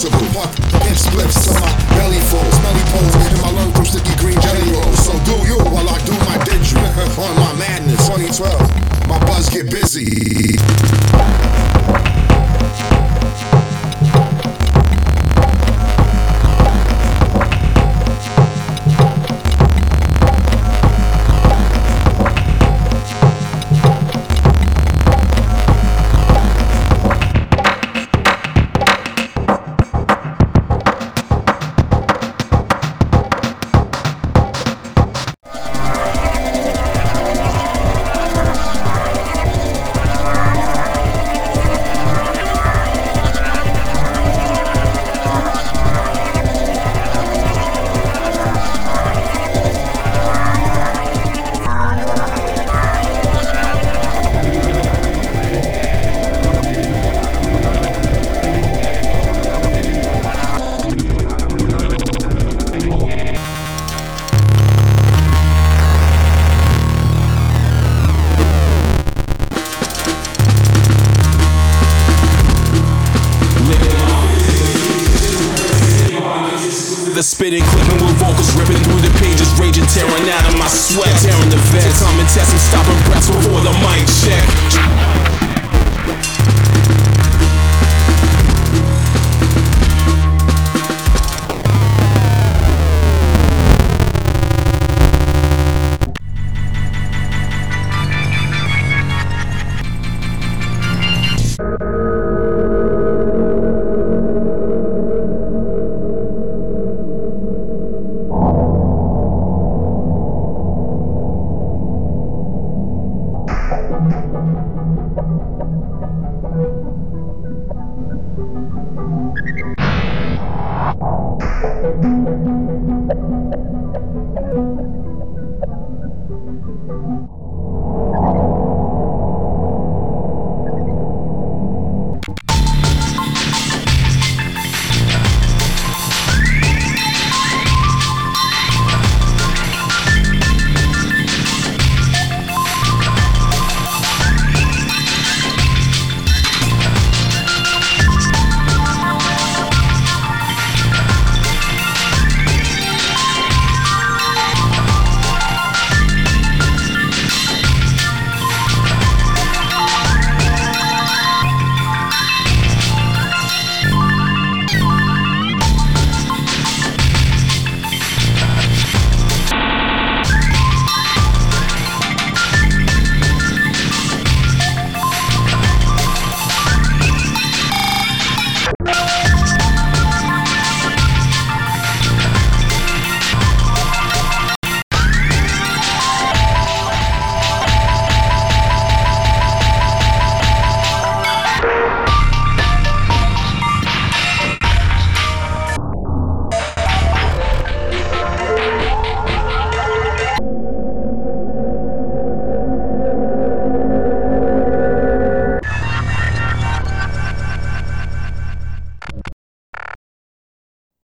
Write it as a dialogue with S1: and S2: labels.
S1: possible. Hip splits till my belly full. Smelly poles in my lungs from sticky green jelly rolls. So do you while I do my didgeridoo on my madness. 2012, my buzz get busy.
S2: The spitting, clipping with vocals, ripping through the pages, raging, tearing out of my sweat, tearing the vents. Come and test and stopping breaths before the mic check.